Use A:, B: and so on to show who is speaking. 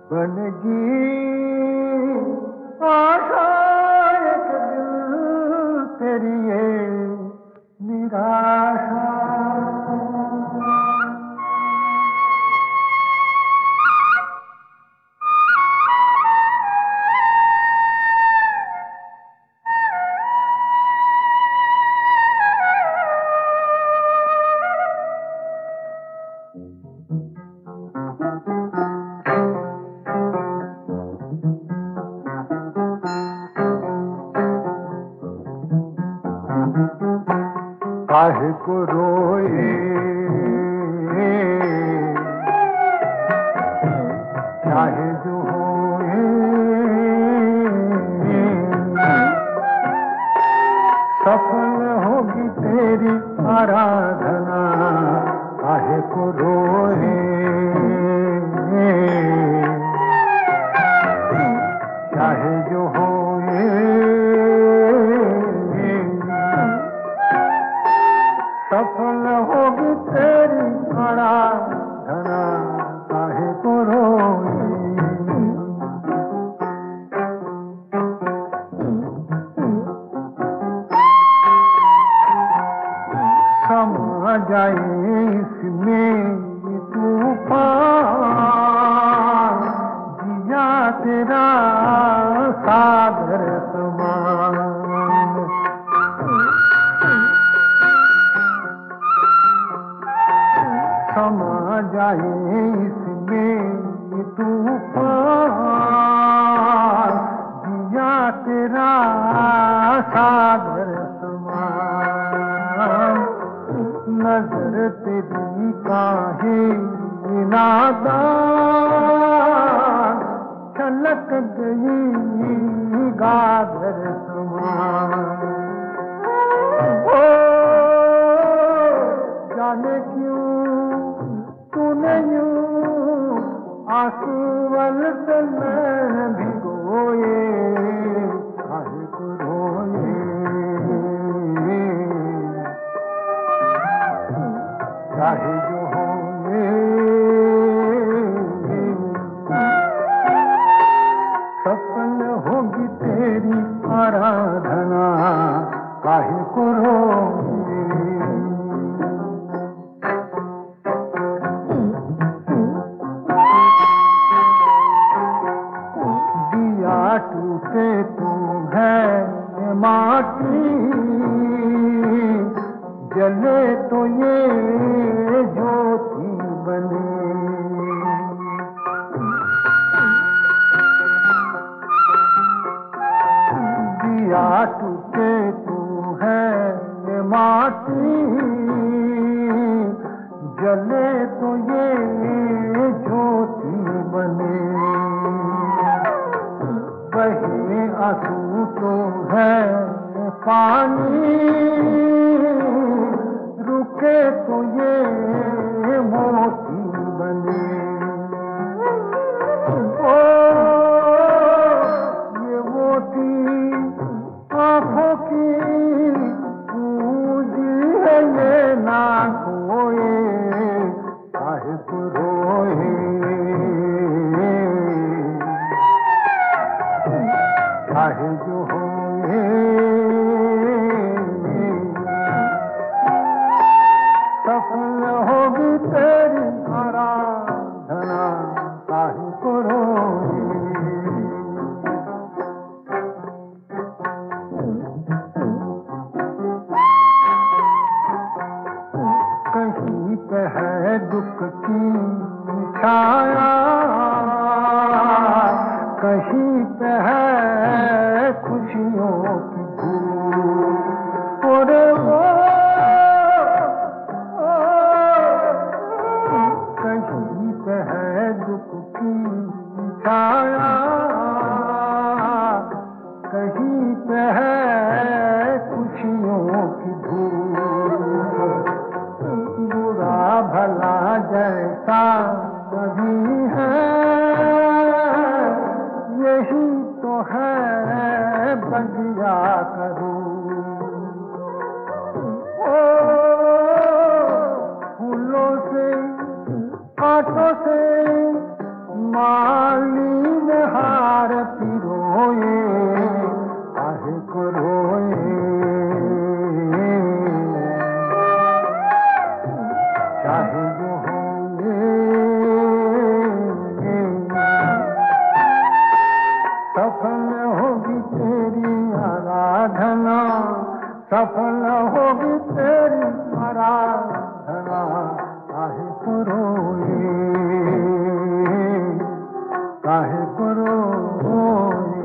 A: बनगी आशा एक दिल तेरी ये निराशा। काहे को रोए चाहे जो होए, सफल होगी तेरी आराधना। काहे को रोए चाहे जो होए, सफल होगी तेरी आराधना। काहे को रोए। समा जाए इसमें तूफान, जिया तेरा सागर समान। समा जाए इसमें तूफान, जिया तेरा सागर समान। नजर तेरी काहे नादान, छलक गई गागर समान। ओ जाने क्यों तूने यूं आंसू से नैन भिगोए। काहे को रोए चाहे जो होए, सफल होगी तेरी आराधना। काहे को रोए। दिया टूटे तू है माटी, जले तो ये ज्योति बने। दिया टूटे तू है माटी, जले तो ये ज्योति बने। बहे आंसू तो है पानी, रुके तो ये मोती बने। ओ ये मोती आँखों की पूंजी है, ये ना खोए। काहे को रोए चाहे जो होए, सफल होगी तेरी आराधना। काहे को रोए। कहीं पे है दुख की छाया, कहीं पे है खुशियों की धूप। और वो कहीं पे है दुख की छाया, कहीं पे है खुशियों की धूप। बुरा भला जैसा कभी है, यही तो है बगिया करूं। ओ फूलों से कांटों से माली सफल होगी तेरी आराधना, काहे को रोए, काहे को रोए।